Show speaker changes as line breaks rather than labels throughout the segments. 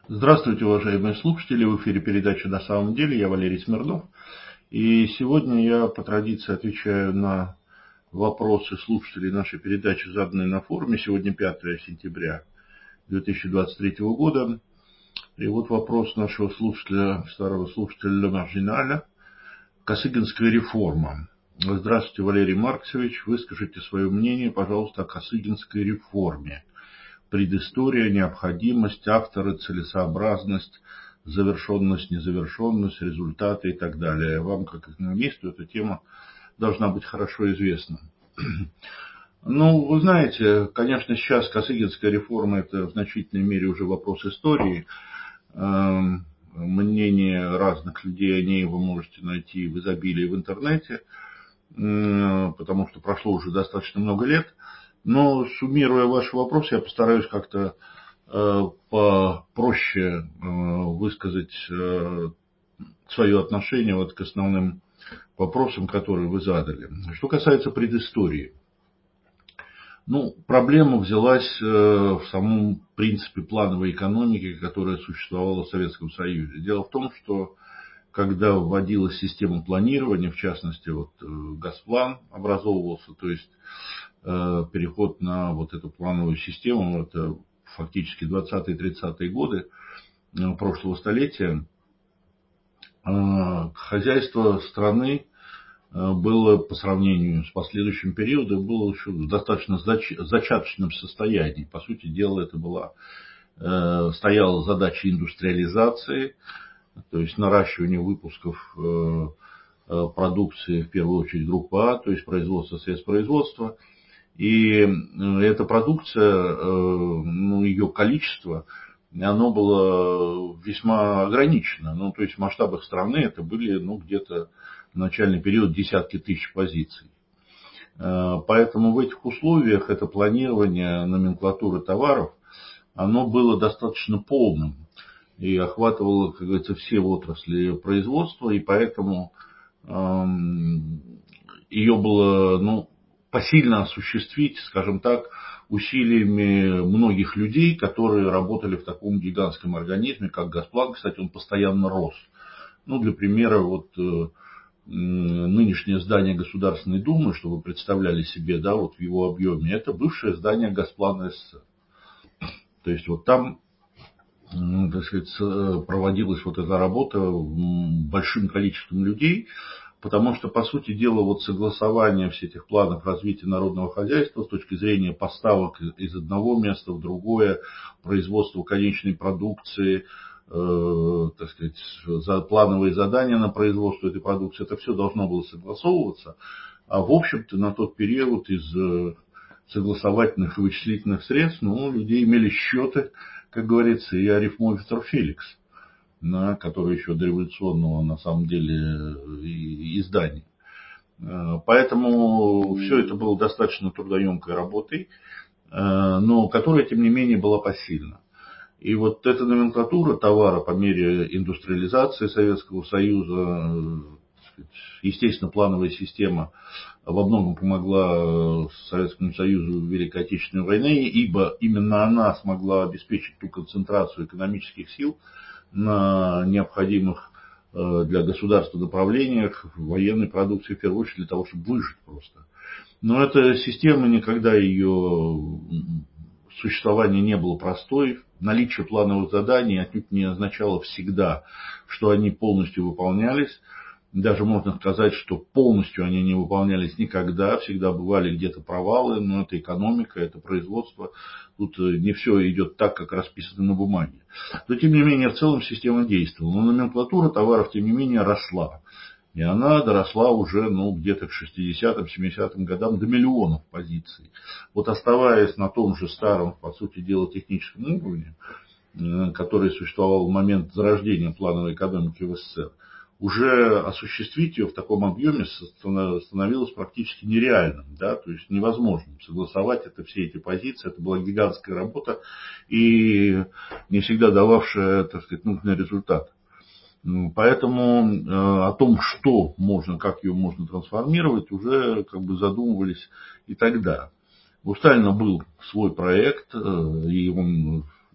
Здравствуйте, уважаемые слушатели. В эфире передача «На самом деле». Я Валерий Смирнов. И сегодня я по традиции отвечаю на вопросы слушателей нашей передачи, заданные на форуме. Сегодня 5 сентября 2023 года. И вот вопрос нашего слушателя, старого слушателя Ле Маржиналя. Косыгинская реформа. Здравствуйте, Валерий Марксович. Выскажите свое мнение, пожалуйста, о Косыгинской реформе. Предыстория, необходимость, авторы, целесообразность, завершенность, незавершенность, результаты и так далее. Вам, как экономисту, эта тема должна быть хорошо известна. Ну, вы знаете, конечно, сейчас Косыгинская реформа – это в значительной мере уже вопрос истории. Мнение разных людей о ней вы можете найти в изобилии в интернете, потому что прошло уже достаточно много лет. Но, суммируя ваши вопросы, я постараюсь как-то попроще высказать свое отношение вот к основным вопросам, которые вы задали. Что касается предыстории. Ну, проблема взялась в самом принципе плановой экономики, которая существовала в Советском Союзе. Дело в том, что когда вводилась система планирования, в частности, вот Госплан образовывался, то есть переход на вот эту плановую систему, это фактически 20-30-е годы прошлого столетия, хозяйство страны было по сравнению с последующим периодом было еще в достаточно зачаточном состоянии. По сути дела, это стояла задача индустриализации, то есть наращивание выпусков продукции, в первую очередь группы А, то есть производство средств производства. И эта продукция, ее количество, оно было весьма ограничено. Ну, то есть в масштабах страны это были где-то в начальный период десятки тысяч позиций. Поэтому в этих условиях это планирование номенклатуры товаров, оно было достаточно полным и охватывало, как говорится, все отрасли производства, и поэтому ее было, посильно осуществить, скажем так, усилиями многих людей, которые работали в таком гигантском организме, как Госплан. Кстати, он постоянно рос. Для примера, нынешнее здание Государственной Думы, чтобы вы представляли себе, в его объеме, это бывшее здание Госплана СССР. То есть там, так сказать, проводилась эта работа большим количеством людей, потому что, по сути дела, согласование всех этих планов развития народного хозяйства с точки зрения поставок из одного места в другое, производства конечной продукции, так сказать, плановые задания на производство этой продукции, это все должно было согласовываться. А в общем-то на тот период из согласовательных и вычислительных средств, люди имели счеты, как говорится, и арифмометр Феликс, который еще дореволюционного на самом деле издания. Поэтому все это было достаточно трудоемкой работой, но которая, тем не менее, была посильна. И эта номенклатура товара по мере индустриализации Советского Союза, естественно, плановая система во многом помогла Советскому Союзу в Великой Отечественной войне, ибо именно она смогла обеспечить ту концентрацию экономических сил на необходимых для государства направлениях военной продукции, в первую очередь для того, чтобы выжить просто. Но эта система, никогда ее существование не было простой. Наличие плановых заданий отнюдь не означало всегда, что они полностью выполнялись. Даже можно сказать, что полностью они не выполнялись никогда. Всегда бывали где-то провалы, но это экономика, это производство. Тут не все идет так, как расписано на бумаге. Но тем не менее, в целом система действовала. Но номенклатура товаров, тем не менее, росла. И она доросла уже где-то к 60-м, 70-м годам до миллионов позиций. Оставаясь на том же старом, по сути дела, техническом уровне, который существовал в момент зарождения плановой экономики в СССР, уже осуществить ее в таком объеме становилось практически нереальным, то есть невозможным. Согласовать все эти позиции, это была гигантская работа и не всегда дававшая, так сказать, нужный результат. Поэтому о том, что можно, как ее можно трансформировать, уже задумывались и тогда. У Сталина был свой проект, и он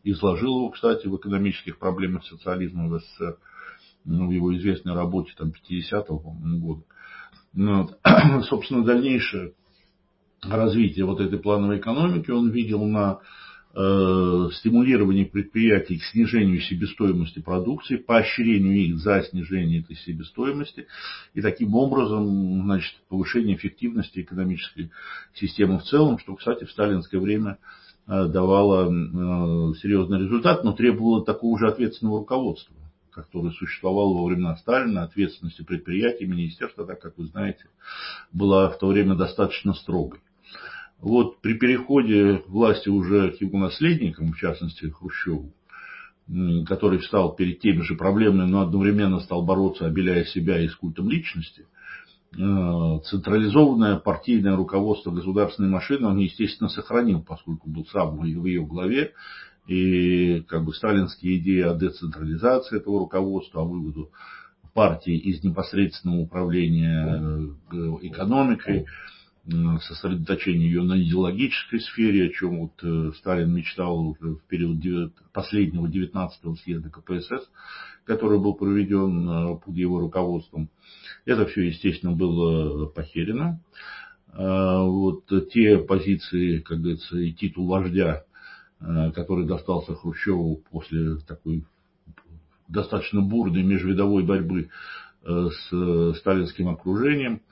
изложил его, кстати, в «Экономических проблемах социализма в СССР», в его известной работе там 50-го года. Собственно, дальнейшее развитие вот этой плановой экономики он видел на стимулировании предприятий к снижению себестоимости продукции, поощрению их за снижение этой себестоимости и таким образом, значит, повышение эффективности экономической системы в целом, что, кстати, в сталинское время давало серьезный результат, но требовало такого же ответственного руководства, которое существовало во времена Сталина. Ответственности предприятий, министерства, так как вы знаете, была в то время достаточно строгой. Вот при переходе власти уже к его наследникам, в частности Хрущеву, который встал перед теми же проблемами, но одновременно стал бороться, обеляя себя и с культом личности, централизованное партийное руководство государственной машины он, естественно, сохранил, поскольку был сам в ее главе, и как бы сталинские идеи о децентрализации этого руководства, о выводу партии из непосредственного управления экономикой, сосредоточение ее на идеологической сфере, о чем вот Сталин мечтал уже в период последнего 19-го съезда КПСС, который был проведен под его руководством. Это все, естественно, было похерено. Вот те позиции, как говорится, и титул вождя, который достался Хрущеву после такой достаточно бурной межвидовой борьбы с сталинским окружением,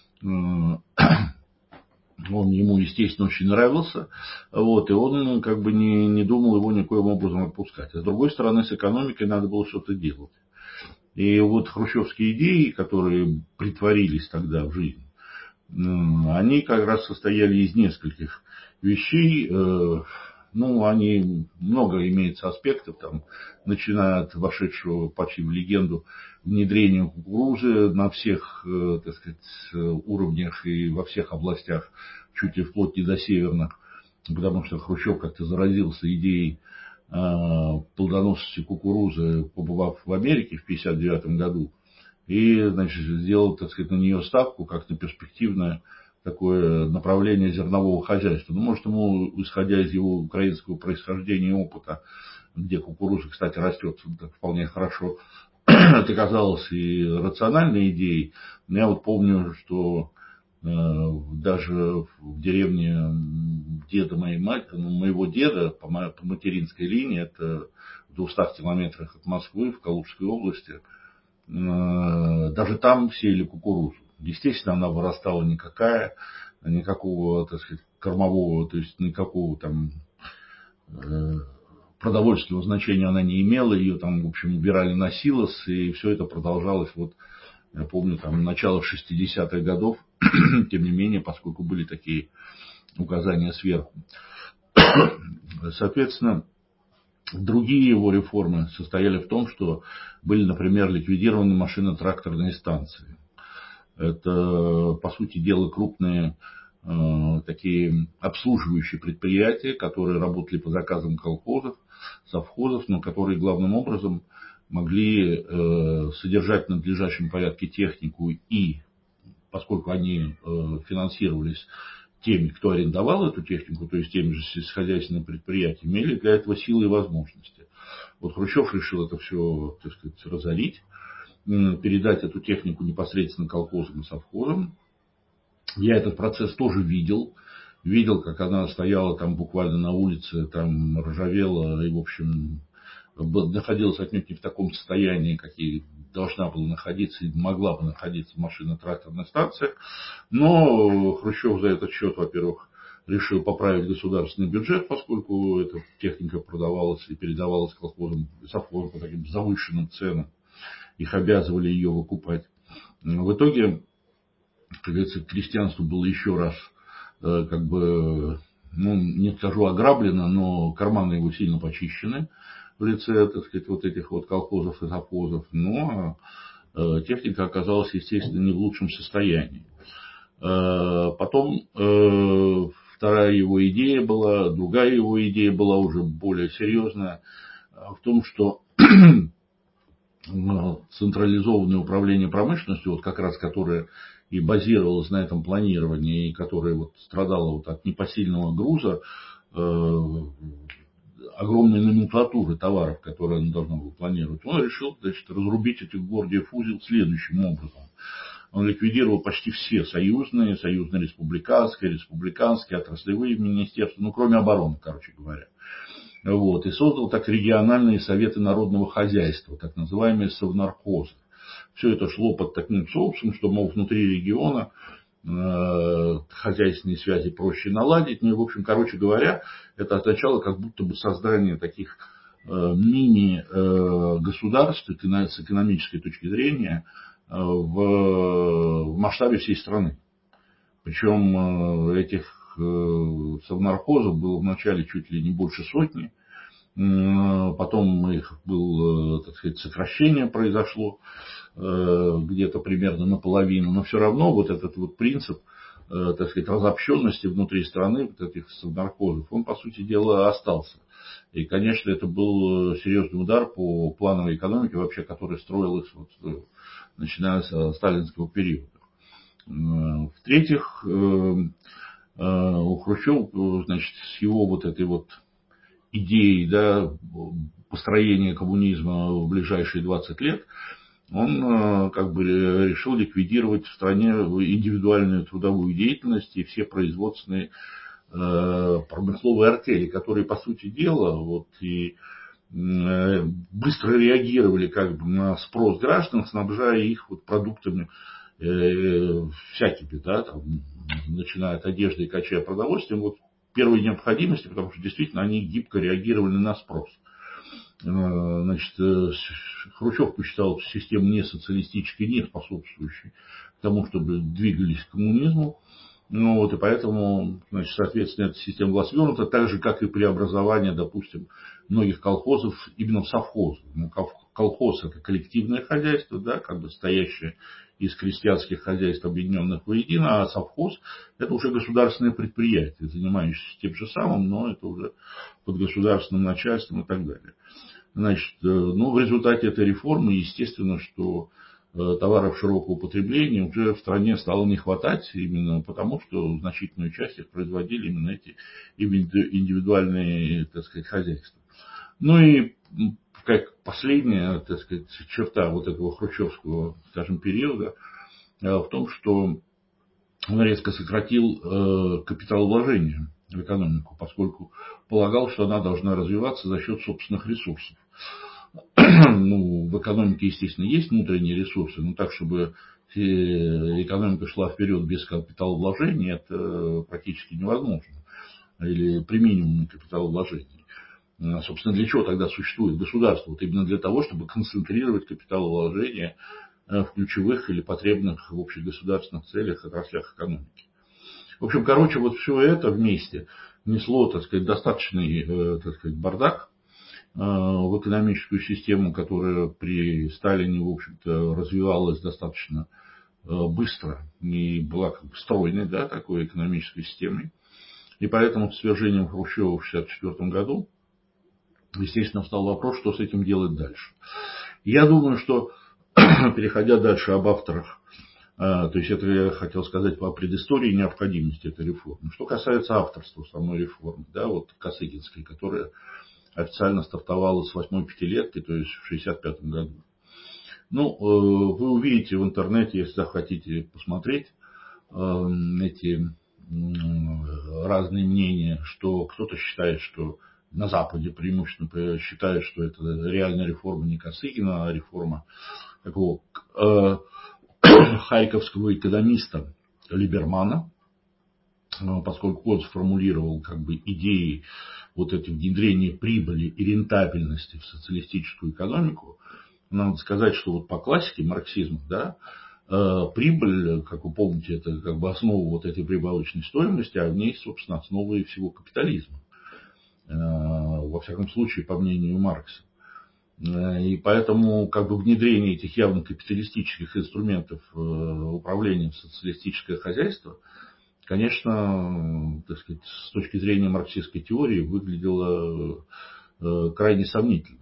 он ему, естественно, очень нравился, вот, и он как бы не думал его никоим образом отпускать. А с другой стороны, с экономикой надо было что-то делать. И вот хрущевские идеи, которые притворились тогда в жизнь, они как раз состояли из нескольких вещей. Они много имеется аспектов, там, начиная от вошедшего почти в легенду внедрения кукурузы на всех, так сказать, уровнях и во всех областях, чуть ли вплоть не до северных, потому что Хрущев как-то заразился идеей плодоносности кукурузы, побывав в Америке в 1959 году, и, значит, сделал, так сказать, на нее ставку как на перспективное такое направление зернового хозяйства. Может, ему, исходя из его украинского происхождения и опыта, где кукуруза, кстати, растет вполне хорошо, это казалось и рациональной идеей. Но я вот помню, что даже в деревне деда моей матери, моего деда по материнской линии, это в 200 километрах от Москвы, в Калужской области, даже там сеяли кукурузу. Естественно, она вырастала никакого, так сказать, кормового, то есть никакого там продовольственного значения она не имела. Ее там, в общем, убирали на силос, и все это продолжалось, вот, я помню, там, начало 60-х годов, тем не менее, поскольку были такие указания сверху. Соответственно, другие его реформы состояли в том, что были, например, ликвидированы машино-тракторные станции. Это, по сути дела, крупные такие обслуживающие предприятия, которые работали по заказам колхозов, совхозов, но которые главным образом могли содержать в надлежащем порядке технику, и поскольку они финансировались теми, кто арендовал эту технику, то есть теми же сельскохозяйственными предприятиями, имели для этого силы и возможности. Вот Хрущев решил это все, так сказать, разорить, передать эту технику непосредственно колхозам и совхозам. Я этот процесс тоже видел, как она стояла там буквально на улице, там ржавела и, в общем, находилась отнюдь не в таком состоянии, какие должна была находиться и могла бы находиться машино-тракторная станция. Но Хрущев за этот счет, во-первых, решил поправить государственный бюджет, поскольку эта техника продавалась и передавалась колхозам и совхозам по таким завышенным ценам. Их обязывали ее выкупать. В итоге, как говорится, крестьянство было еще раз, как бы, не скажу ограблено, но карманы его сильно почищены в лице, так сказать, вот этих вот колхозов и совхозов. Но техника оказалась, естественно, не в лучшем состоянии. Потом другая его идея была уже более серьезная, в том, что централизованное управление промышленностью, вот как раз которое и базировалось на этом планировании, и которое вот страдало вот от непосильного груза, огромной номенклатуры товаров, которые он должен был планировать, он решил, значит, разрубить этих Гордиев узел следующим образом. Он ликвидировал почти все союзные, союзно-республиканские, республиканские, отраслевые министерства, ну, кроме обороны, короче говоря. Вот, и создал так региональные советы народного хозяйства, так называемые совнархозы. Все это шло под таким соусом, что, мол, внутри региона хозяйственные связи проще наладить. Ну и, в общем, короче говоря, это означало как будто бы создание таких мини-государств с экономической точки зрения в масштабе всей страны. Причем этих совнархозов было вначале чуть ли не больше сотни. Потом их было, так сказать, сокращение произошло где-то примерно наполовину, но все равно вот этот вот принцип, так сказать, разобщенности внутри страны вот этих совнархозов, он, по сути дела, остался. И, конечно, это был серьезный удар по плановой экономике, вообще, которая строилась вот, начиная с сталинского периода. В-третьих, у Хрущева, значит, с его вот этой вот идеей, да, построения коммунизма в ближайшие 20 лет, он как бы решил ликвидировать в стране индивидуальную трудовую деятельность и все производственные промысловые артели, которые, по сути дела, вот, и быстро реагировали как бы на спрос граждан, снабжая их вот продуктами всякими, да, там, начиная от одежды и кончая продовольствием, вот, первой необходимости, потому что действительно они гибко реагировали на спрос. Значит, Хрущев посчитал систему не социалистической, не способствующей к тому, чтобы двигались к коммунизму. Ну, вот, и поэтому, значит, соответственно, эта система была свернута, так же, как и преобразование, допустим, многих колхозов именно в совхозы. Ну, колхоз – это коллективное хозяйство, да, как бы состоящее из крестьянских хозяйств, объединенных воедино, а совхоз – это уже государственное предприятие, занимающееся тем же самым, но это уже под государственным начальством и так далее. Значит, ну, в результате этой реформы, естественно, что товаров широкого потребления уже в стране стало не хватать, именно потому, что значительную часть их производили именно эти индивидуальные, так сказать, хозяйства. Ну и как последняя, так сказать, черта вот этого хрущевского, скажем, периода в том, что он резко сократил капиталовложения в экономику, поскольку полагал, что она должна развиваться за счет собственных ресурсов. Ну, в экономике, естественно, есть внутренние ресурсы, но так, чтобы экономика шла вперед без капиталовложений, это практически невозможно. Или при минимуме капиталовложений. Собственно, для чего тогда существует государство? Вот именно для того, чтобы концентрировать капиталовложения в ключевых или потребных в общегосударственных целях отраслях экономики. В общем, короче, вот все это вместе несло, так сказать, достаточный, так сказать, бардак в экономическую систему, которая при Сталине, в общем-то, развивалась достаточно быстро и была как бы стройной, да, такой экономической системой. И поэтому с свержением Хрущева в 1964 году, естественно, встал вопрос, что с этим делать дальше. Я думаю, что, переходя дальше об авторах, то есть это я хотел сказать по предыстории и необходимости этой реформы. Что касается авторства самой реформы, да, вот Косыгинской, которая официально стартовала с 8-й пятилетки, то есть в 1965 году. Ну, вы увидите в интернете, если захотите посмотреть, эти разные мнения, что кто-то считает, что на Западе преимущественно считают, что это реальная реформа не Косыгина, а реформа такого харьковского экономиста Либермана, поскольку он сформулировал как бы идеи вот это внедрения прибыли и рентабельности в социалистическую экономику. Надо сказать, что вот по классике марксизма, да, прибыль, как вы помните, это как бы основа вот этой прибавочной стоимости, а в ней, собственно, основа и всего капитализма. Во всяком случае, по мнению Маркса. И поэтому как бы внедрение этих явно капиталистических инструментов управления в социалистическое хозяйство, конечно, так сказать, с точки зрения марксистской теории выглядело крайне сомнительно.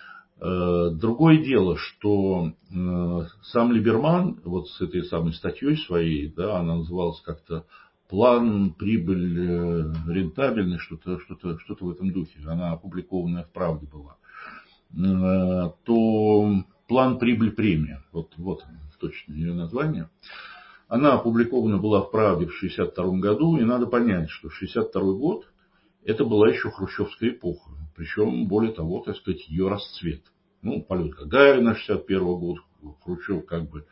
Другое дело, что сам Либерман, вот с этой самой статьей своей, да, она называлась как-то план, прибыль, рентабельность, что-то в этом духе, она опубликованная в «Правде» была, то план, прибыль, премия, вот точно ее название, она опубликована была в «Правде» в 1962 году, и надо понять, что 1962 год это была еще хрущевская эпоха, причем, более того, так сказать, ее расцвет. Ну, полет Гагарина 1961 год, Хрущев как бы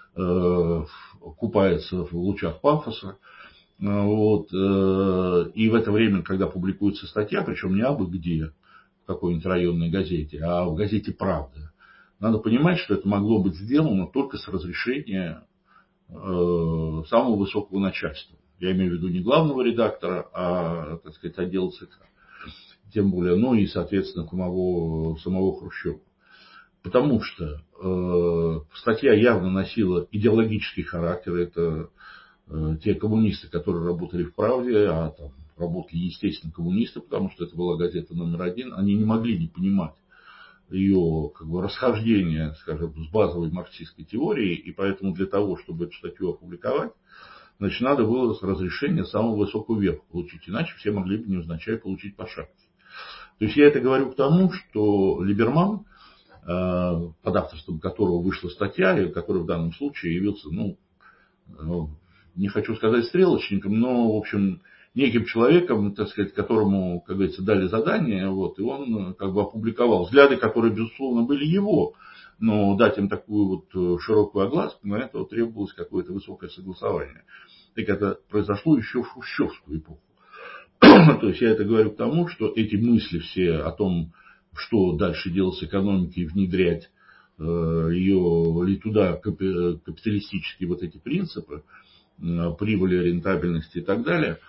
купается в лучах пафоса. Вот, и в это время, когда публикуется статья, причем не абы где, в какой-нибудь районной газете, а в газете «Правда», надо понимать, что это могло быть сделано только с разрешения самого высокого начальства. Я имею в виду не главного редактора, а, так сказать, отдела ЦК. Тем более, ну и, соответственно, самого Хрущева. Потому что статья явно носила идеологический характер. Это те коммунисты, которые работали в «Правде», а там работали, естественно, коммунисты, потому что это была газета номер один, они не могли не понимать ее как бы расхождение, скажем, с базовой марксистской теорией, и поэтому для того, чтобы эту статью опубликовать, значит, надо было разрешение самого высокого верха получить, иначе все могли бы невзначай получить по шапке. То есть я это говорю к тому, что Либерман, под авторством которого вышла статья, и который в данном случае явился, не хочу сказать стрелочником, но, в общем, неким человеком, так сказать, которому, как говорится, дали задание, вот, и он как бы опубликовал взгляды, которые, безусловно, были его, но дать им такую вот широкую огласку, на это требовалось какое-то высокое согласование. Так это произошло еще в хрущевскую эпоху. То есть я это говорю к тому, что эти мысли все о том, что дальше делать с экономикой, внедрять ее ли туда капиталистические вот эти принципы, прибыли, рентабельности и так далее,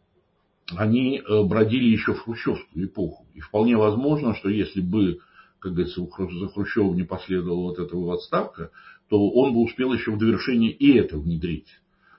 они бродили еще в хрущевскую эпоху. И вполне возможно, что если бы, как говорится, за Хрущевым не последовала вот эта вот отставка, то он бы успел еще в довершение и это внедрить,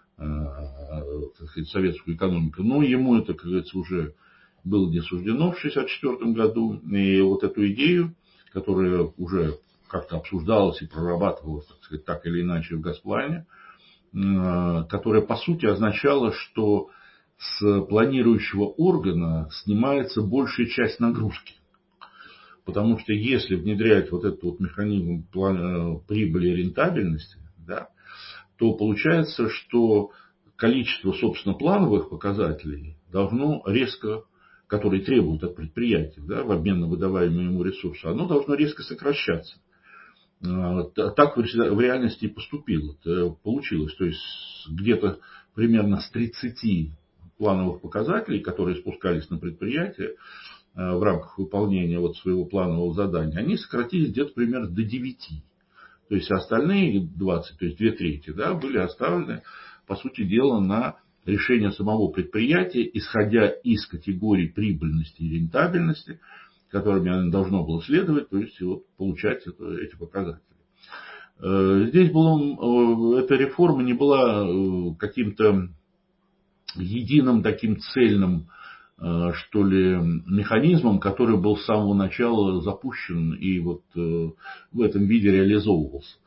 так сказать, советскую экономику. Но ему это, как говорится, уже было не суждено в 1964 году. И вот эту идею, которая уже как-то обсуждалась и прорабатывалась, так сказать, так или иначе в Госплане, которая по сути означала, что с планирующего органа снимается большая часть нагрузки. Потому что если внедрять вот этот вот механизм прибыли и рентабельности, да, то получается, что количество, собственно, плановых показателей должно резко, которые требуют от предприятия, да, в обмен на выдаваемые ему ресурсы, оно должно резко сокращаться. Так в реальности и поступило, получилось. То есть где-то примерно с 30 плановых показателей, которые спускались на предприятие в рамках выполнения вот своего планового задания, они сократились где-то примерно до 9. То есть остальные 20, то есть 2/3, да, были оставлены, по сути дела, на решение самого предприятия, исходя из категорий прибыльности и рентабельности, которыми оно должно было следовать, то есть вот, получать эти показатели. Здесь эта реформа не была каким-то единым таким цельным, что ли, механизмом, который был с самого начала запущен и вот в этом виде реализовывался.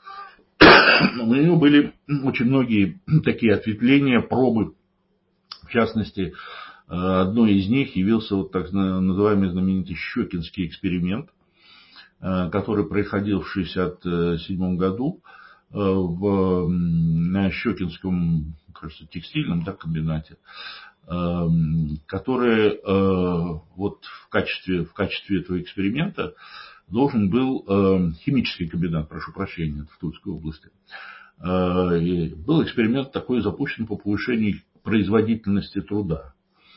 У него были очень многие такие ответвления, пробы. В частности, одной из них явился вот так называемый знаменитый Щекинский эксперимент, который происходил в 1967 году на Щекинском, кажется, текстильном, да, комбинате, который вот в качестве этого эксперимента должен был химический комбинат, прошу прощения, в Тульской области. И был эксперимент такой запущен по повышению производительности труда.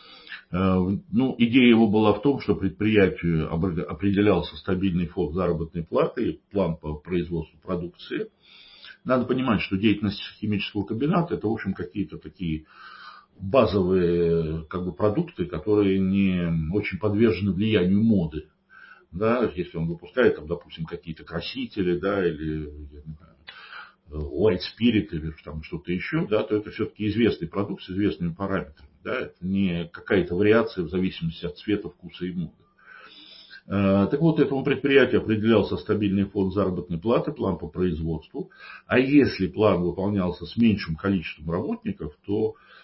Идея его была в том, что предприятию определялся стабильный фонд заработной платы и план по производству продукции. Надо понимать, что деятельность химического комбината это, в общем, какие-то такие базовые как бы, продукты, которые не очень подвержены влиянию моды. Да, если он выпускает, там, допустим, какие-то красители, да, или white spirit или там что-то еще, да, то это все-таки известный продукт с известными параметрами. Да, это не какая-то вариация в зависимости от цвета, вкуса и моды. Так вот, этому предприятию определялся стабильный фонд заработной платы, план по производству. А если план выполнялся с меньшим количеством работников, то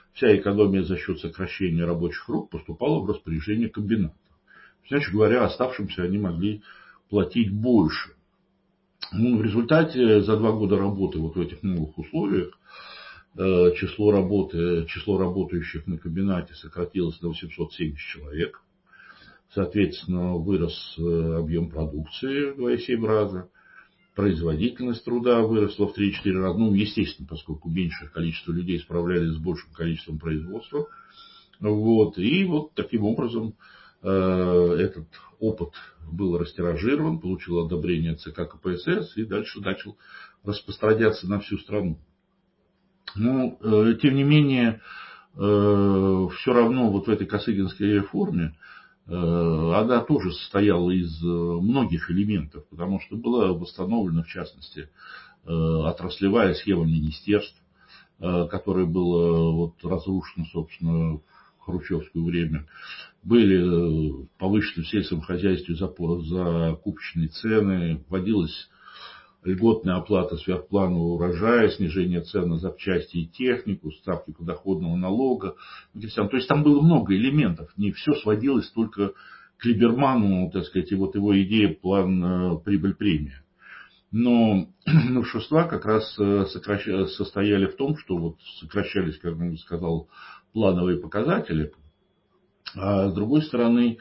вся экономия за счет сокращения рабочих рук поступала в распоряжение комбинатов. Иначе говоря, оставшимся они могли платить больше. Ну, в результате за 2 года работы вот в этих новых условиях число работающих на комбинате сократилось до 870 человек. Соответственно, вырос объем продукции в 2,7 раза. Производительность труда выросла в 3-4 раза. Ну, естественно, поскольку меньшее количество людей справлялись с большим количеством производства. Вот. И вот таким образом этот опыт был растиражирован, получил одобрение ЦК КПСС и дальше начал распространяться на всю страну. Но, тем не менее, все равно вот в этой Косыгинской реформе она тоже состояла из многих элементов, потому что была восстановлена, в частности, отраслевая схема министерств, которая была вот разрушена, собственно, в хрущевское время. Были повышены в сельском хозяйстве закупочные цены, вводилась льготная оплата сверхпланового урожая, снижение цен на запчасти и технику, ставки подоходного налога. То есть там было много элементов, не все сводилось только к Либерману, так сказать, и вот его идея план прибыль-премия. Но новшества как раз состояли в том, что вот сокращались, как я сказал, плановые показатели, а с другой стороны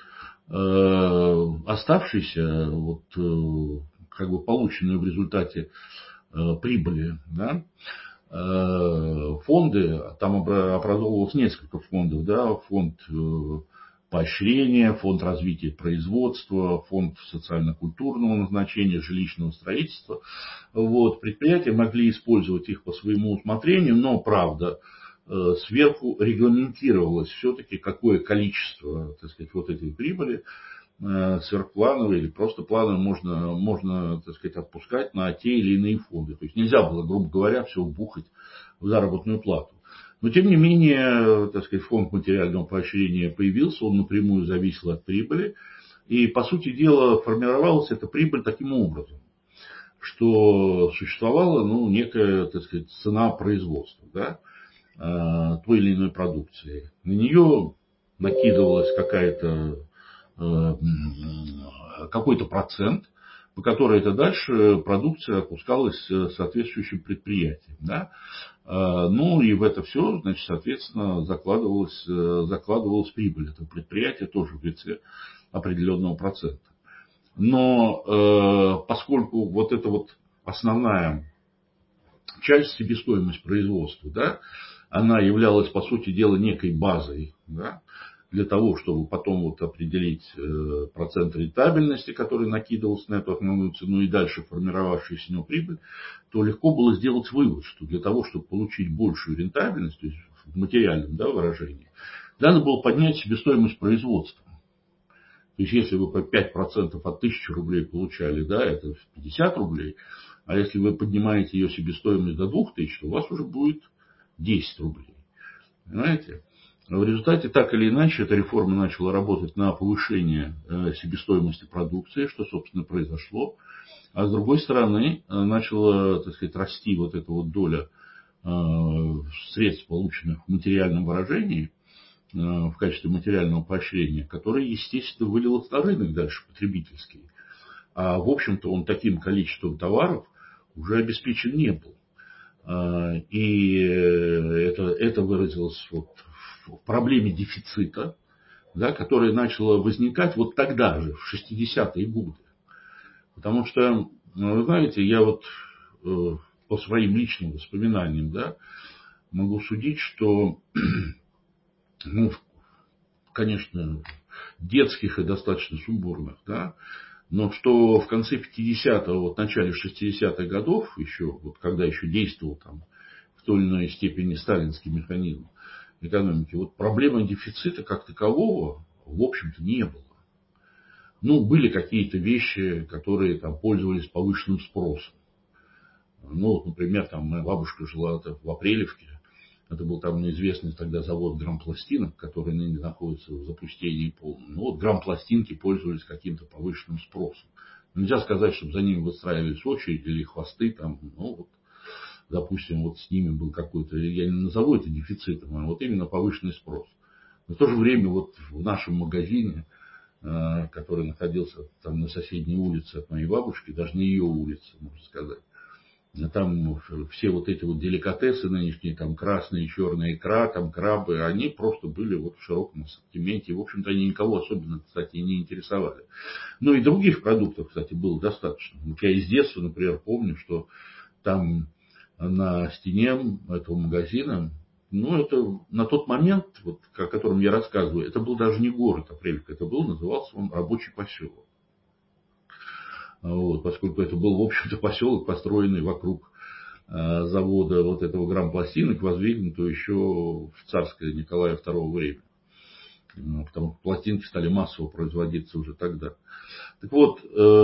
оставшиеся вот как бы полученные в результате прибыли, да, фонды, там образовывалось несколько фондов, да, фонд поощрения, фонд развития производства, фонд социально-культурного назначения, жилищного строительства. Вот, предприятия могли использовать их по своему усмотрению, но, правда, сверху регламентировалось все-таки, какое количество, так сказать, вот этой прибыли сверхплановые или просто плановые можно, так сказать, отпускать на те или иные фонды. То есть нельзя было, грубо говоря, все вбухать в заработную плату. Но, тем не менее, так сказать, фонд материального поощрения появился, он напрямую зависел от прибыли. И, по сути дела, формировалась эта прибыль таким образом, что существовала некая, так сказать, цена производства, да, той или иной продукции. На нее накидывалась какой-то процент, по которой это дальше продукция опускалась соответствующим предприятиям. Да? Ну и в это все, значит, соответственно, закладывалась прибыль этого предприятия тоже в лице определенного процента. Но поскольку вот эта вот основная часть, себестоимость производства, да, она являлась, по сути дела, некой базой, да, для того, чтобы потом вот определить процент рентабельности, который накидывался на эту основную цену и дальше формировавшуюся с него прибыль, то легко было сделать вывод, что для того, чтобы получить большую рентабельность, то есть в материальном, да, выражении, надо было поднять себестоимость производства. То есть если вы по 5% от 1000 рублей получали, да, это 50 рублей, а если вы поднимаете ее себестоимость до 2000, то у вас уже будет 10 рублей. Понимаете? В результате, так или иначе, эта реформа начала работать на повышение себестоимости продукции, что, собственно, произошло. А с другой стороны, начала, так сказать, расти вот эта вот доля средств, полученных в материальном выражении, в качестве материального поощрения, которое, естественно, вылилось на рынок дальше потребительский. А, в общем-то, он таким количеством товаров уже обеспечен не был. И это выразилось вот в проблеме дефицита, да, которая начала возникать вот тогда же, в 60-е годы. Потому что, вы знаете, я вот по своим личным воспоминаниям, да, могу судить, что, конечно, детских и достаточно сумбурных, да, но что в конце 50-го, вот в начале 60-х годов, еще, вот когда еще действовал там в той или иной степени сталинский механизм экономики, вот проблемы дефицита как такового, в общем-то, не было. Были какие-то вещи, которые там пользовались повышенным спросом. Вот, например, там моя бабушка жила в Апрелевке. Это был там неизвестный тогда завод грампластинок, который ныне находится в запустении полном. Вот грампластинки пользовались каким-то повышенным спросом. Нельзя сказать, чтобы за ними выстраивались очереди или хвосты. Там, допустим, вот с ними был какой-то, я не назову это дефицитом, а вот именно повышенный спрос. Но в то же время вот в нашем магазине, который находился там на соседней улице от моей бабушки, даже не ее улице, можно сказать, там все вот эти вот деликатесы нынешние, там красная и черная икра, там крабы, они просто были вот в широком ассортименте. И, в общем-то, они никого особенно, кстати, и не интересовали. Ну и других продуктов, кстати, было достаточно. Вот я из детства, например, помню, что там на стене этого магазина, ну, это на тот момент, вот, о котором я рассказываю, это был даже не город Апрелька, это был, назывался он рабочий поселок. Вот, поскольку это был, в общем-то, поселок, построенный вокруг завода вот этого грампластинок, воздвигнутого еще в царское Николая II время. Потому что пластинки стали массово производиться уже тогда. Так вот,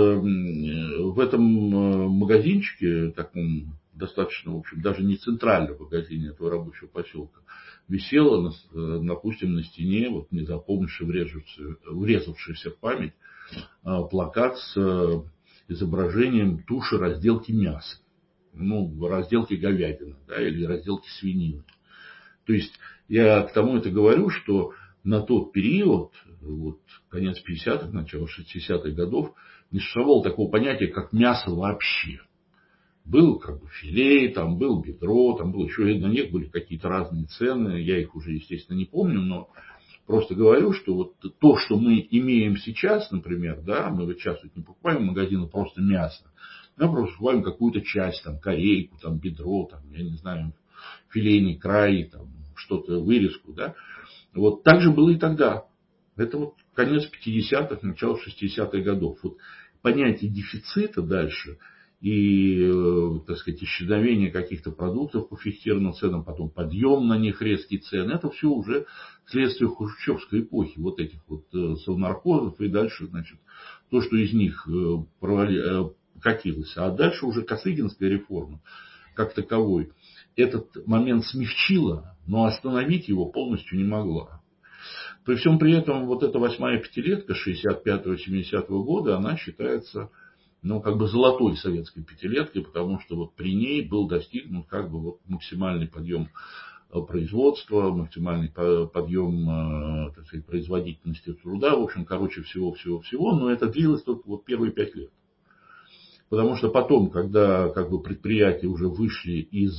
в этом магазинчике, таком достаточно, в общем, даже не центральном магазине этого рабочего поселка, висела, допустим, на стене, вот не запомнивший, врезавшийся в память, плакат с изображением туши разделки мяса. Ну, разделки говядины, да, или разделки свинины. То есть я к тому это говорю, что на тот период, вот конец 50-х, начало 60-х годов, не существовало такого понятия, как мясо вообще. Был как бы филе, там был бедро, там было еще, на них были какие-то разные цены, я их уже, естественно, не помню, но просто говорю, что вот то, что мы имеем сейчас, например, да, мы вот сейчас не покупаем в магазине просто мясо, мы просто покупаем какую-то часть, там, корейку, там, бедро, там, я не знаю, филейный край, там, что-то, вырезку, да. Вот так же было и тогда. Это вот конец 50-х, начало 60-х годов. Вот понятие дефицита дальше и, так сказать, исчезновение каких-то продуктов по фиксированным ценам, потом подъем на них, резкие цены, это все уже следствие хрущевской эпохи, вот этих вот совнаркозов и дальше, значит, то, что из них катилось. А дальше уже Косыгинская реформа как таковой этот момент смягчила, но остановить его полностью не могла. При всем при этом вот эта 8-я пятилетка 65-70 года, она считается, ну, как бы золотой советской пятилеткой, потому что вот при ней был достигнут как бы вот максимальный подъем производства, максимальный подъем, так сказать, производительности труда, в общем, короче, всего, но это длилось только вот первые 5 лет. Потому что потом, когда как бы предприятия уже вышли из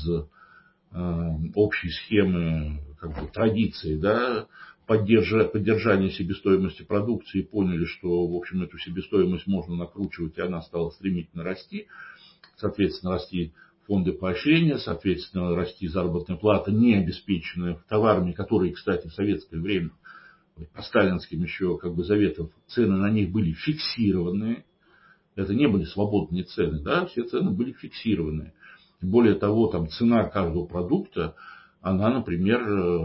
общей схемы, как бы, традиции, да, поддержания себестоимости продукции, поняли, что, в общем, эту себестоимость можно накручивать, и она стала стремительно расти. Соответственно, расти фонды поощрения, соответственно, расти заработная плата, не обеспеченная товарами, которые, кстати, в советское время, по сталинским еще как бы заветам, цены на них были фиксированные. Это не были свободные цены, да, все цены были фиксированные. Более того, там цена каждого продукта, она, например,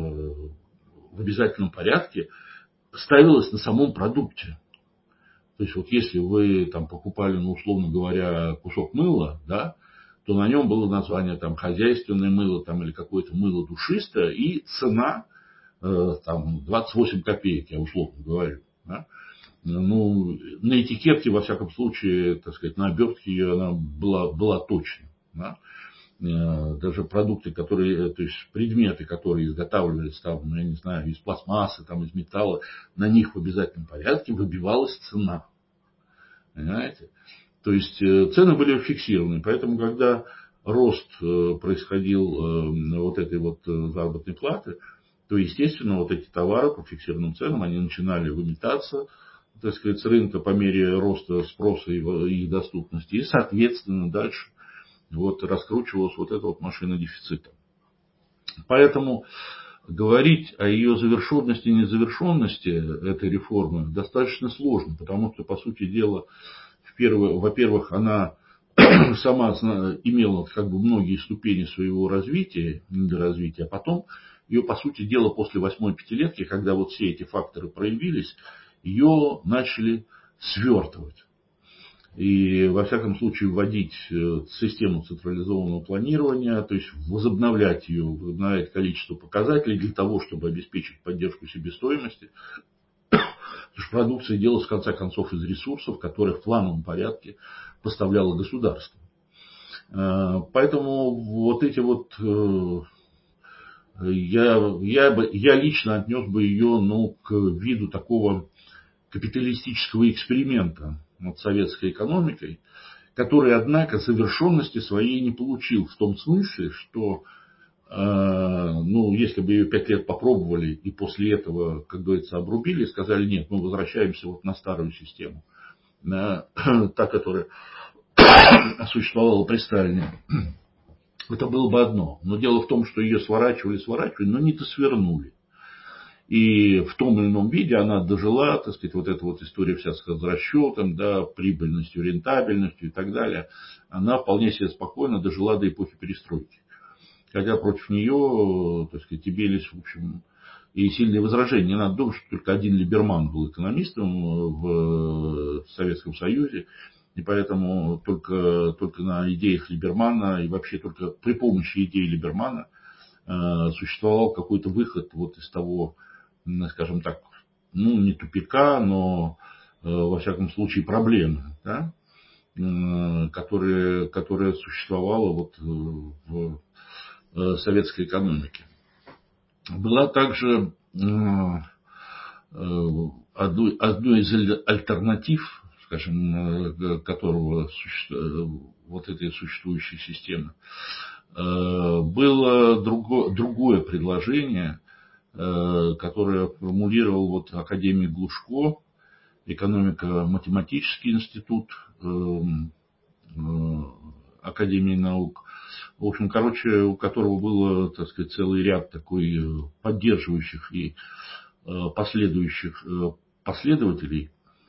в обязательном порядке ставилась на самом продукте. То есть вот если вы там покупали, ну, условно говоря, кусок мыла, да, то на нем было название там хозяйственное мыло там, или какое-то мыло душистое, и цена там 28 копеек, я условно говорю. Да. Ну, на этикетке, во всяком случае, так сказать, на обертке ее она была точна. Да? Даже продукты, которые, то есть предметы, которые изготавливались там, ну, я не знаю, из пластмассы, там, из металла, на них в обязательном порядке выбивалась цена. Понимаете? То есть цены были фиксированы. Поэтому, когда рост происходил вот этой вот заработной платы, то, естественно, вот эти товары по фиксированным ценам, они начинали выметаться, так сказать, с рынка по мере роста спроса и их доступности. И, соответственно, дальше вот раскручивалась вот эта вот машина дефицита. Поэтому говорить о ее завершенности и незавершенности этой реформы достаточно сложно, потому что, по сути дела, во-первых, она сама имела как бы многие ступени своего развития, недоразвития, а потом ее, по сути дела, после 8-й пятилетки, когда вот все эти факторы проявились, ее начали свертывать. И, во всяком случае, вводить систему централизованного планирования, то есть возобновлять ее, возобновлять количество показателей для того, чтобы обеспечить поддержку себестоимости. Потому что продукция делалась, в конце концов, из ресурсов, которые в плановом порядке поставляло государство. Поэтому вот эти вот, я лично отнес бы ее, к виду такого капиталистического эксперимента над советской экономикой, который, однако, завершенности своей не получил в том смысле, что, если бы ее 5 лет попробовали и после этого, как говорится, обрубили и сказали, нет, мы возвращаемся вот на старую систему, та, которая существовала при Сталине, это было бы одно. Но дело в том, что ее сворачивали, но не досвернули. И в том или ином виде она дожила, так сказать, вот эта вот история вся с расчетом, да, прибыльностью, рентабельностью и так далее, она вполне себе спокойно дожила до эпохи перестройки. Хотя против нее, так сказать, имелись, в общем, и сильные возражения. Не надо думать, что только один Либерман был экономистом в Советском Союзе, и поэтому только на идеях Либермана и вообще только при помощи идей Либермана существовал какой-то выход вот из того, скажем так, не тупика, но во всяком случае проблемы, да, которая существовала вот в советской экономике. Была также одной из альтернатив, скажем, которого вот этой существующей системы, было другое предложение, которое формулировал вот академик Глушко, экономико-математический институт Академии наук. В общем, у которого было, так сказать, целый ряд такой поддерживающих и последующих последователей.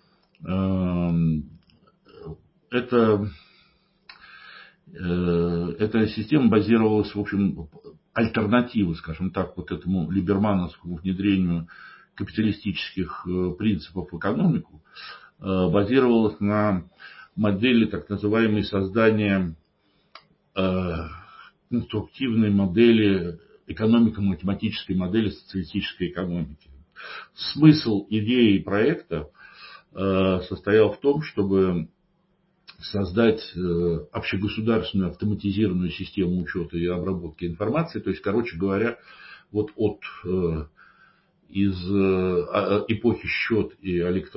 Эта система базировалась, в общем, альтернатива, скажем так, вот этому либермановскому внедрению капиталистических принципов в экономику, базировалась на модели так называемой создания конструктивной модели, экономико-математической модели социалистической экономики. Смысл идеи проекта состоял в том, чтобы создать общегосударственную автоматизированную систему учета и обработки информации. То есть, короче говоря, вот из эпохи счет и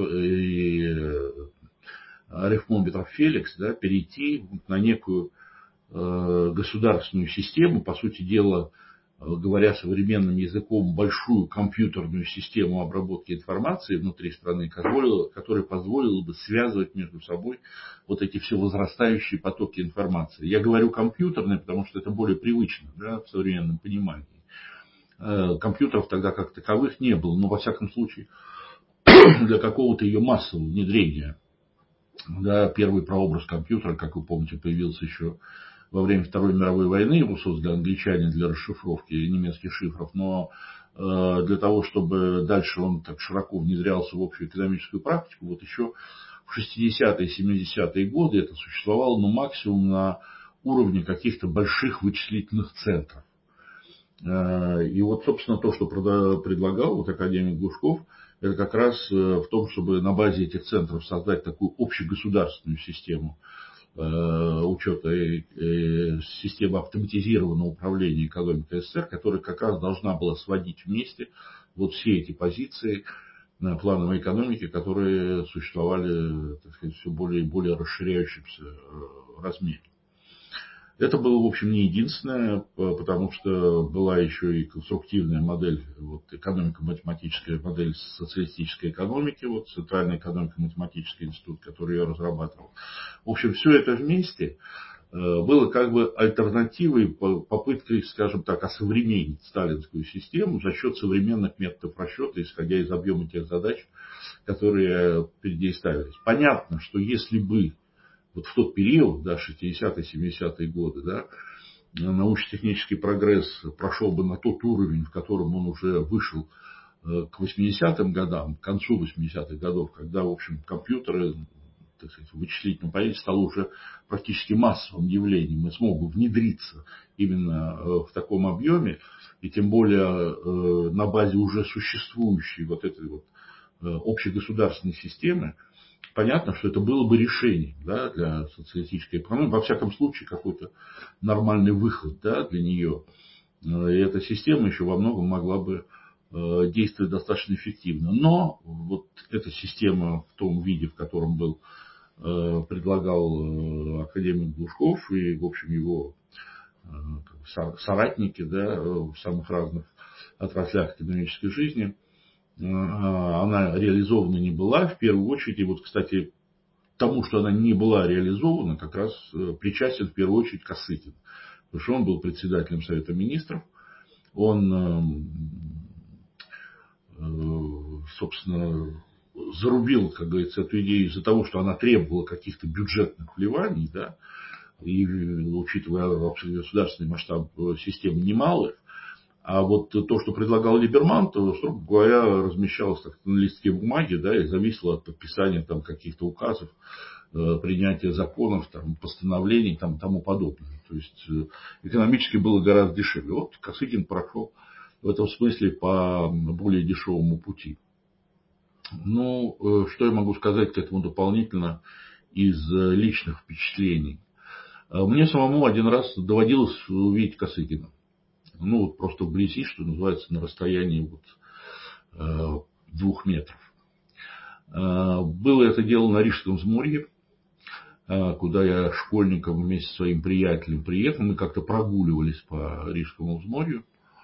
арифмометров Феликс, да, перейти на некую государственную систему, по сути дела, говоря современным языком, большую компьютерную систему обработки информации внутри страны, которая позволила бы связывать между собой вот эти все возрастающие потоки информации. Я говорю компьютерные, потому что это более привычно, да, в современном понимании. Компьютеров тогда как таковых не было, но во всяком случае для какого-то ее массового внедрения. Да, первый прообраз компьютера, как вы помните, появился еще во время Второй мировой войны, его создали англичане для расшифровки немецких шифров, но для того, чтобы дальше он так широко внедрялся в общую экономическую практику, вот еще в 60-е, 70-е годы это существовало максимум на уровне каких-то больших вычислительных центров. И вот, собственно, то, что предлагал вот академик Глушков, это как раз в том, чтобы на базе этих центров создать такую общегосударственную систему учета и систему автоматизированного управления экономикой СССР, которая как раз должна была сводить вместе вот все эти позиции плановой экономики, которые существовали, так сказать, все более и более расширяющимся размере. Это было, в общем, не единственное, потому что была еще и конструктивная модель, вот, экономико-математическая модель социалистической экономики, вот, Центральный экономико-математический институт, который ее разрабатывал. В общем, все это вместе было как бы альтернативой, попыткой, скажем так, осовременить сталинскую систему за счет современных методов расчета, исходя из объема тех задач, которые перед ней ставились. Понятно, что если бы вот в тот период, да, 60-е, 70-е годы, да, научно-технический прогресс прошел бы на тот уровень, в котором он уже вышел к 80-м годам, к концу 80-х годов, когда, в общем, компьютеры, так сказать, в вычислительном порядке стало уже практически массовым явлением и смог бы внедриться именно в таком объеме, и тем более на базе уже существующей вот этой вот общегосударственной системы, понятно, что это было бы решением, да, для социалистической экономики, во всяком случае какой-то нормальный выход, да, для нее. И эта система еще во многом могла бы действовать достаточно эффективно. Но вот эта система в том виде, в котором предлагал академик Глушков и, в общем, его соратники, да, в самых разных отраслях экономической жизни, она реализована не была в первую очередь. И вот, кстати, тому, что она не была реализована, как раз причастен в первую очередь Косыгин. Потому что он был председателем Совета Министров. Он, собственно, зарубил, как говорится, эту идею из-за того, что она требовала каких-то бюджетных вливаний, да, и учитывая вообще государственный масштаб системы немалых. А вот то, что предлагал Либерман, то, строго говоря, размещалось так, на листке бумаги, да, и зависело от подписания там, каких-то указов, принятия законов, там, постановлений там, и тому подобное. То есть экономически было гораздо дешевле. Вот Косыгин прошел в этом смысле по более дешевому пути. Ну, что я могу сказать к этому дополнительно из личных впечатлений? Мне самому один раз доводилось увидеть Косыгина. Ну, вот просто вблизи, что называется, на расстоянии вот, 2 метров. Было это дело на Рижском взморье, куда я школьником вместе со своим приятелем приехал. Мы как-то прогуливались по Рижскому взморью,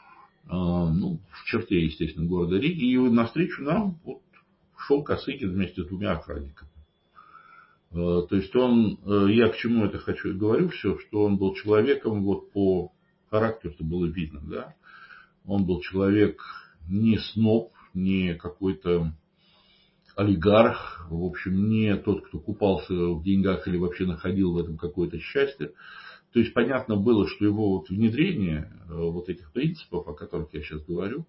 ну, в черте, естественно, города Риги. И навстречу нам вот, шел Косыгин вместе с 2 охранниками. То есть он, я к чему это хочу говорю все, что он был человеком вот по характеру, это было видно, да. Он был человек не сноб, не какой-то олигарх, в общем, не тот, кто купался в деньгах или вообще находил в этом какое-то счастье. То есть понятно было, что его вот внедрение вот этих принципов, о которых я сейчас говорю,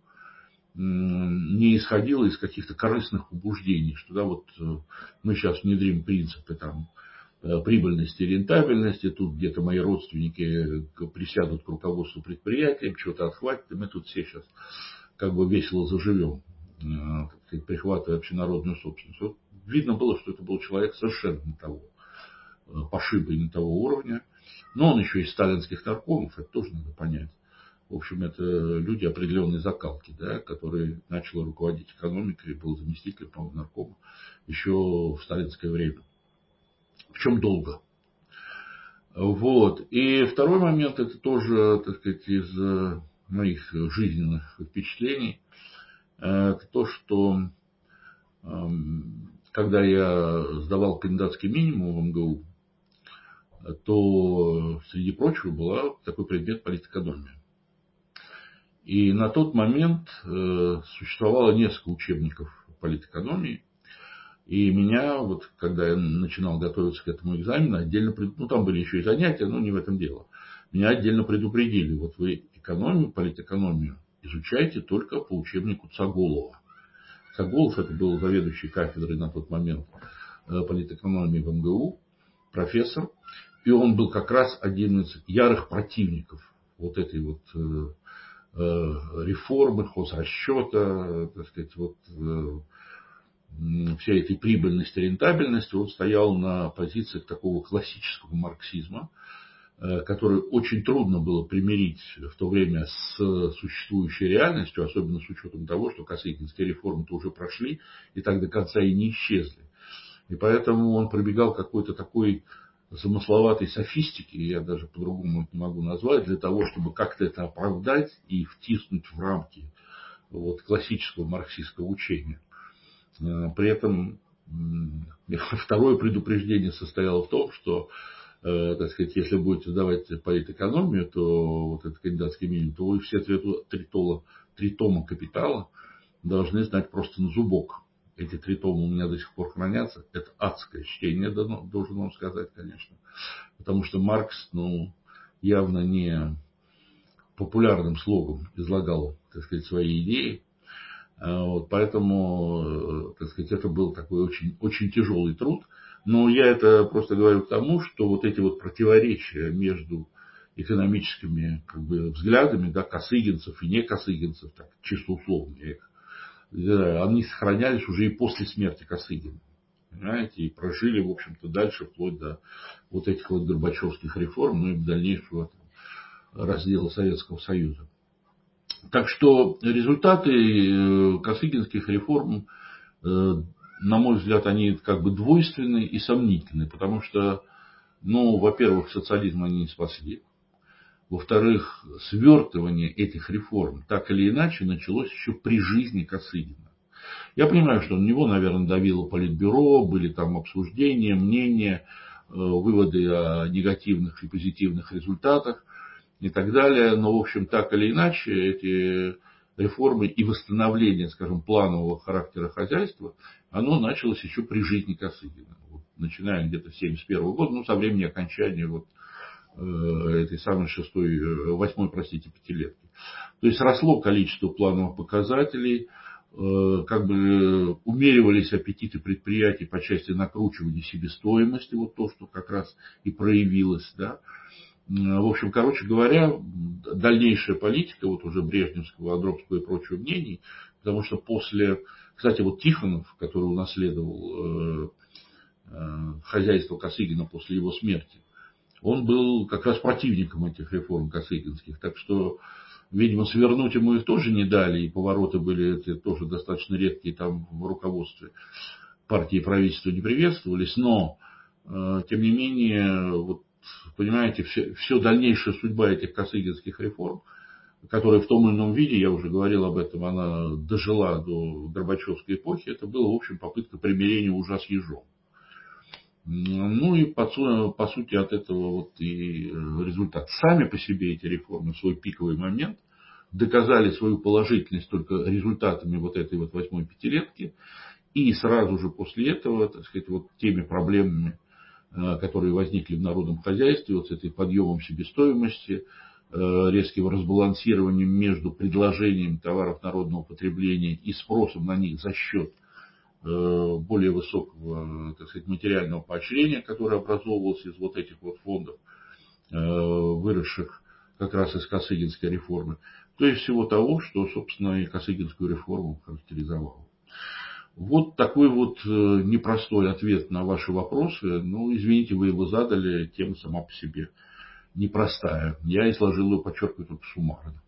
не исходило из каких-то корыстных побуждений, что да, вот мы сейчас внедрим принципы там, прибыльности, рентабельности, тут где-то мои родственники присядут к руководству предприятием, чего-то отхватят, и мы тут все сейчас как бы весело заживем, прихватывая общенародную собственность. Вот видно было, что это был человек совершенно не того пошиба и не того уровня, но он еще из сталинских наркомов, это тоже надо понять. В общем, это люди определенной закалки, да, которые начали руководить экономикой, был заместителем, по-моему, наркома еще в сталинское время. Причем долго. Вот. И второй момент, это тоже, так сказать, из моих жизненных впечатлений, это то, что когда я сдавал кандидатский минимум в МГУ, то среди прочего была такой предмет политэкономия. И на тот момент существовало несколько учебников политэкономии. И меня, вот, когда я начинал готовиться к этому экзамену, отдельно, ну там были еще и занятия, но не в этом дело. Меня отдельно предупредили, вот вы экономию, политэкономию изучайте только по учебнику Цаголова. Цаголов это был заведующий кафедрой на тот момент политэкономии в МГУ, профессор. И он был как раз один из ярых противников вот этой вот реформы, хозрасчета, так сказать, вот всей этой прибыльности, рентабельности. Он стоял на позициях такого классического марксизма, который очень трудно было примирить в то время с существующей реальностью, особенно с учетом того, что косыгинские реформы-то уже прошли и так до конца и не исчезли. И поэтому он пробегал какой-то такой замысловатой софистики, я даже по-другому это не могу назвать, для того, чтобы как-то это оправдать и втиснуть в рамки вот, классического марксистского учения. При этом второе предупреждение состояло в том, что, так сказать, если будете сдавать политэкономию, то вот этот кандидатский минимум, то вы все три тома «Капитала» должны знать просто на зубок. Эти 3 тома у меня до сих пор хранятся. Это адское чтение, должен вам сказать, конечно. Потому что Маркс, ну, явно не популярным слогом излагал, так сказать, свои идеи. Вот, поэтому, так сказать, это был такой очень, очень тяжелый труд. Но я это просто говорю к тому, что вот эти вот противоречия между экономическими как бы, взглядами, да, косыгинцев и не косыгинцев, так, чисто условно, они сохранялись уже и после смерти Косыгина. понимаете, и прожили, в общем-то, дальше, вплоть до вот этих вот Горбачевских реформ, ну и дальнейшего раздела Советского Союза. Так что результаты косыгинских реформ, на мой взгляд, они как бы двойственны и сомнительны, потому что, ну, во-первых, социализм они не спасли. Во-вторых, свертывание этих реформ так или иначе началось еще при жизни Косыгина. Я понимаю, что на него, наверное, давило Политбюро, были там обсуждения, мнения, выводы о негативных и позитивных результатах и так далее. Но, в общем, так или иначе, эти реформы и восстановление, скажем, планового характера хозяйства, оно началось еще при жизни Косыгина. Вот, начиная где-то с 1971 года, ну, со времени окончания вот, этой самой восьмой пятилетки. То есть росло количество плановых показателей, как бы умеривались аппетиты предприятий по части накручивания себестоимости, вот то, что как раз и проявилось, да. В общем, короче говоря, дальнейшая политика, вот уже Брежневского, Андроповского и прочих мнений, потому что после, кстати, вот Тихонов, который унаследовал хозяйство Косыгина после его смерти, он был как раз противником этих реформ косыгинских. Так что, видимо, свернуть ему их тоже не дали, и повороты были эти тоже достаточно редкие, там в руководстве партии и правительства не приветствовались, но, тем не менее, вот, понимаете, все дальнейшая судьба этих косыгинских реформ, которая в том или ином виде, я уже говорил об этом, она дожила до Горбачевской эпохи, это была, в общем, попытка примирения ужа с ежом. Ну и по сути от этого вот и результат. Сами по себе эти реформы в свой пиковый момент доказали свою положительность только результатами вот этой вот восьмой пятилетки. И сразу же после этого, так сказать, вот теми проблемами, которые возникли в народном хозяйстве, вот с этим подъемом себестоимости, резким разбалансированием между предложением товаров народного потребления и спросом на них за счет более высокого, так сказать, материального поощрения, которое образовывалось из вот этих вот фондов, выросших как раз из Косыгинской реформы. То есть всего того, что, собственно, и Косыгинскую реформу характеризовало. Вот такой вот непростой ответ на ваши вопросы. Ну, извините, вы его задали, тема сама по себе непростая. Я изложил ее, подчеркиваю, только суммарно.